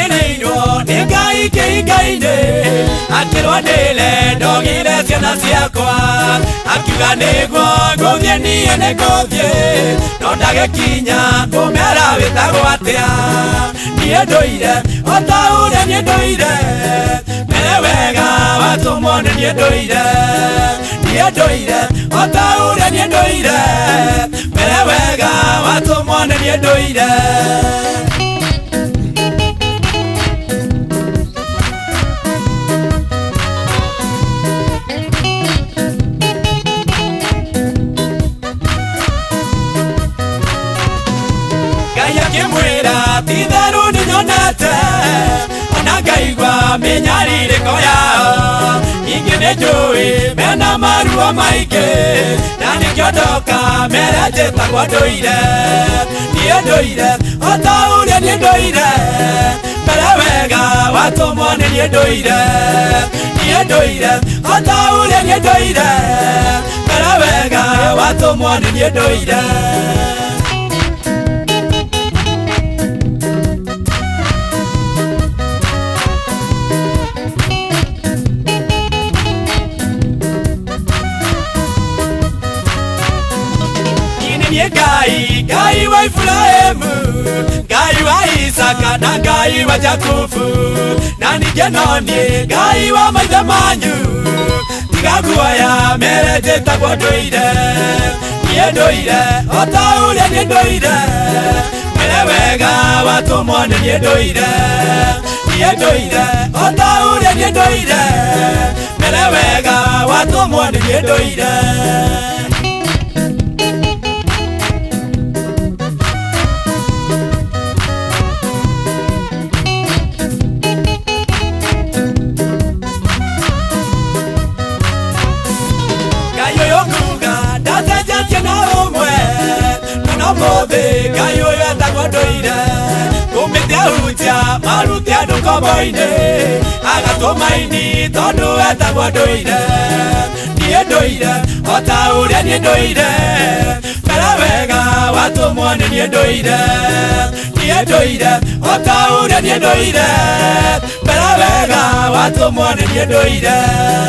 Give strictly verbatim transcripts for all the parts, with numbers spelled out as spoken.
Nĩndagĩrĩirwo nĩ Ngai kĩhinga-inĩ akĩrwo ndĩle ndogire ciana ciakwa akiuga nĩguo ngũthiĩ niĩ nĩngũthiĩ no ndagĩkinya ngũmera wĩtagwo atĩa niĩ ndũire o ta ũrĩa niĩ ndũire mbere wega watũmwo nĩ niĩ ndũire niĩ ndũire o ta ũrĩa niĩ ndũire mbere wega watũmwo nĩ niĩ ndũire Akĩmwĩra ti-itherũ nĩnyonete ona ngaigua mĩnyarirĩko yao ningĩ nĩnjũĩ mena maruo maingĩ na nĩkĩo ndoka mere njĩtagwo ndũire niĩ ndũire o ta ũrĩa niĩ ndũire mbere wega watũmwo nĩ niĩ ndũire niĩ ndũire o ta ũrĩa niĩ ndũire mbere wega watũmwo nĩ niĩ ndũire Ngai, Ngai wa Ibrahimu, Ngai wa Isaka na Ngai wa Jakubu na ningĩ noniĩ Ngai wa maithe manyu tiga guoya mere njĩtagwo ndũire niĩ ndũire o ta ũrĩa niĩ ndũire mbere wega watũmwo nĩ niĩ ndũire niĩ ndũire o ta ũrĩa niĩ ndũire mbere wega watũmwo nĩ niĩ ndũire Mũthĩ Ngai ũyũ etagwo ndũire kũmĩte hunjia maruti andũ kombo-inĩ agatũma ini tondũ etagwo ndũire niĩ ndũire o ta ũrĩa niĩ ndũire mbere wega watũmwo nĩ niĩ ndũire niĩ ndũire o ta ũrĩa niĩ ndũire mbere wega watũmwo nĩ niĩ ndũire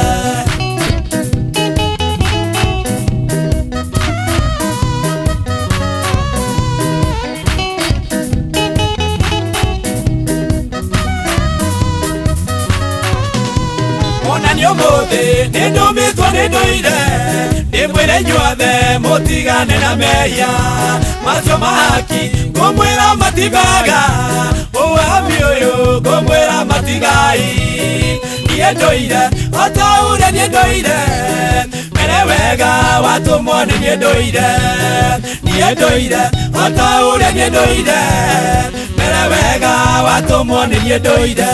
Mũthĩ nĩndũmĩtwo nĩ ndũire ndĩmwĩre inyuothe mũtigane na mehia macio mahaki ngũmwĩra matigaga ũwami ũyũ ngũmwĩra matigai niĩ ndũire o ta ũrĩa niĩ ndũire mbere wega watũmwo nĩ niĩ ndũire niĩ ndũire o ta ũrĩa niĩ ndũire mbere wega watũmwo nĩ niĩ ndũire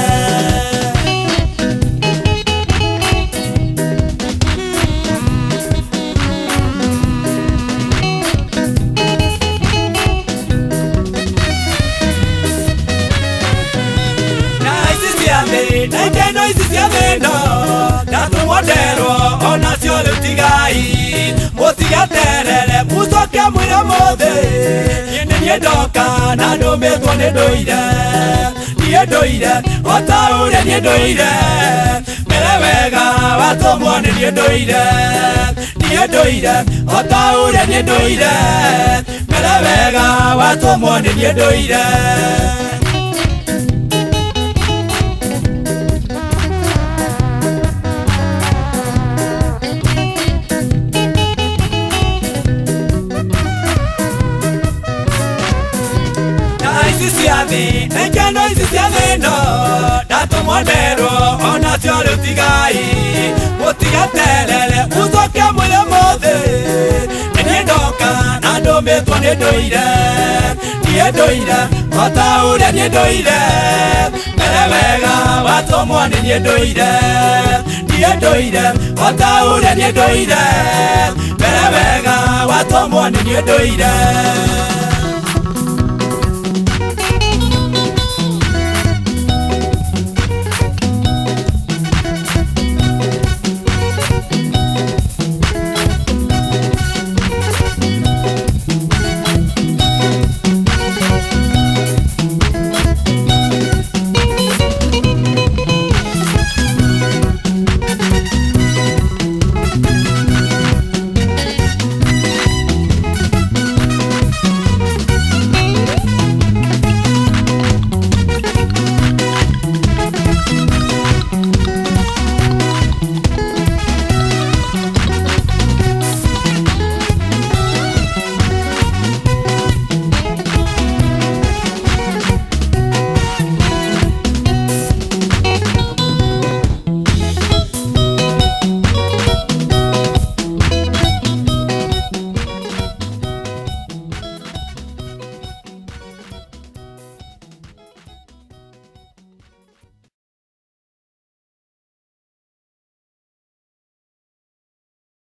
Nĩngeno ici cia thĩno ndatũmwo nderwo onacio rĩu tigai mũtigaterere mũcoke mwĩre mũthĩ niĩ nĩ niĩ ndoka na ndũmĩtwo nĩ ndũire niĩ ndũire o ta ũrĩa niĩ ndũire mbere wega watũmwo nĩ niĩ ndũire niĩ ndũire o ta ũrĩa niĩ ndũire mbere wega watũmwo nĩ niĩ ndũire Nĩngeno ici cia thĩno ndatũmwo nderwo onacio rĩu tigai mũtigaterere mũcoke mwĩre mũthĩ nĩ niĩ ndoka na ndũmĩtwo nĩ ndũire niĩ ndũire o ta ũrĩa niĩ ndũire mbere wega watũmwo nĩ niĩ ndũire niĩ ndũire o ta ũrĩa niĩ ndũire mbere wega watũmwo nĩ niĩ ndũire